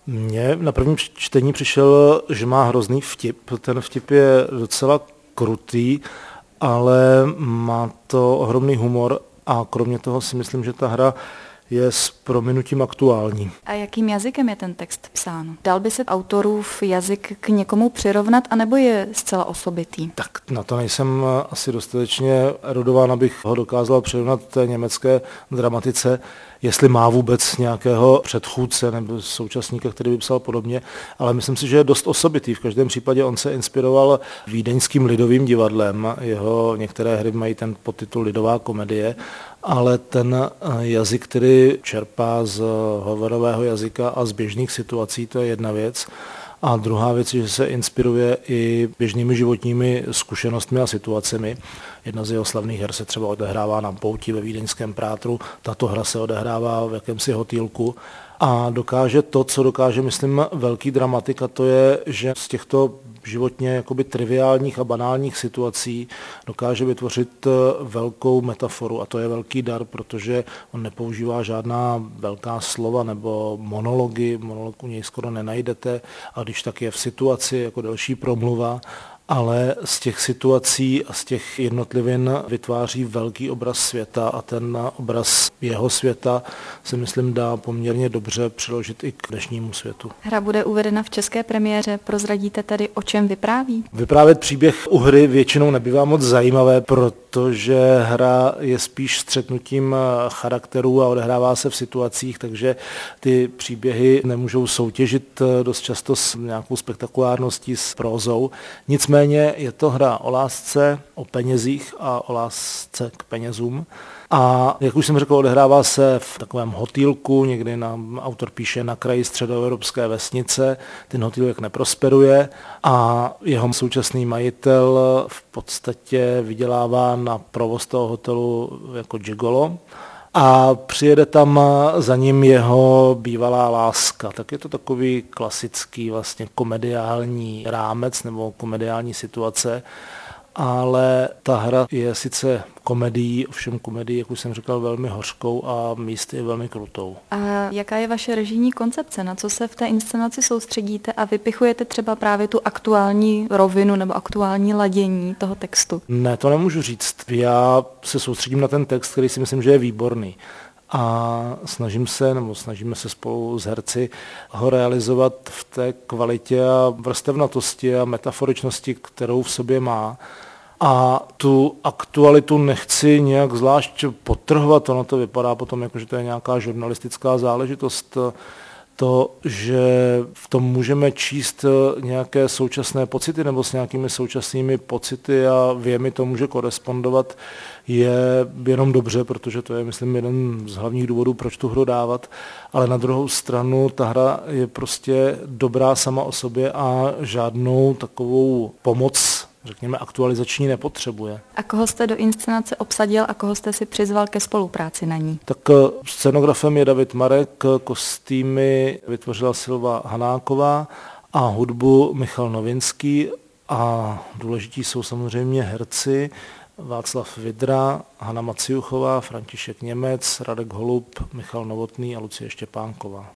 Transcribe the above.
Mně na prvním čtení přišel, že má hrozný vtip. Ten vtip je docela krutý, ale má to ohromný humor a kromě toho si myslím, že ta hra je s prominutím aktuální. A jakým jazykem je ten text psán? Dal by se autorův jazyk k někomu přirovnat, anebo je zcela osobitý? Tak na to nejsem asi dostatečně erudován, abych ho dokázal přirovnat té německé dramatice, jestli má vůbec nějakého předchůdce nebo současníka, který by psal podobně, ale myslím si, že je dost osobitý. V každém případě on se inspiroval Vídeňským lidovým divadlem. Jeho některé hry mají ten podtitul Lidová komedie, ale ten jazyk, který čerpá z hovorového jazyka a z běžných situací, to je jedna věc. A druhá věc je, že se inspiruje i běžnými životními zkušenostmi a situacemi. Jedna z jeho slavných her se třeba odehrává na pouti ve vídeňském Prátru, tato hra se odehrává v jakémsi hotýlku a dokáže to, co dokáže, myslím, velký dramatik, a to je, že z těchto životně jakoby triviálních a banálních situací dokáže vytvořit velkou metaforu a to je velký dar, protože on nepoužívá žádná velká slova nebo monology, monolog u něj skoro nenajdete a když tak je v situaci jako delší promluva, ale z těch situací a z těch jednotlivin vytváří velký obraz světa a ten obraz jeho světa se myslím dá poměrně dobře přiložit i k dnešnímu světu. Hra bude uvedena v české premiéře, prozradíte tedy, o čem vypráví? Vyprávět příběh u hry většinou nebývá moc zajímavé, protože hra je spíš střetnutím charakterů a odehrává se v situacích, takže ty příběhy nemůžou soutěžit dost často s nějakou spektakulárností, s prózou. Nicméně je to hra o lásce, o penězích a o lásce k penězům. A jak už jsem řekl, odehrává se v takovém hotýlku, někdy autor píše na kraji středoevropské vesnice, ten hotýlek neprosperuje a jeho současný majitel v podstatě vydělává na provoz toho hotelu jako gigolo. A přijede tam za ním jeho bývalá láska. Tak je to takový klasický vlastně komediální rámec nebo komediální situace, ale ta hra je sice komedií, ovšem komedií, jak už jsem říkal, velmi hořkou a místy velmi krutou. A jaká je vaše režijní koncepce? Na co se v té inscenaci soustředíte a vypichujete třeba právě tu aktuální rovinu nebo aktuální ladění toho textu? Ne, to nemůžu říct. Já se soustředím na ten text, který si myslím, že je výborný. A snažíme se spolu s herci ho realizovat v té kvalitě a vrstevnatosti a metaforičnosti, kterou v sobě má. A tu aktualitu nechci nějak zvlášť podtrhovat, ono to vypadá potom jako, že to je nějaká žurnalistická záležitost. To, že v tom můžeme číst nějaké současné pocity nebo s nějakými současnými pocity a věmi to může korespondovat, je jenom dobře, protože to je, myslím, jeden z hlavních důvodů, proč tu hru dávat. Ale na druhou stranu ta hra je prostě dobrá sama o sobě a žádnou takovou pomoc, řekněme, aktualizační nepotřebuje. A koho jste do inscenace obsadil a koho jste si přizval ke spolupráci na ní? Tak scenografem je David Marek, kostýmy vytvořila Silva Hanáková a hudbu Michal Novinský a důležití jsou samozřejmě herci Václav Vidra, Hana Maciuchová, František Němec, Radek Holub, Michal Novotný a Lucie Štěpánková.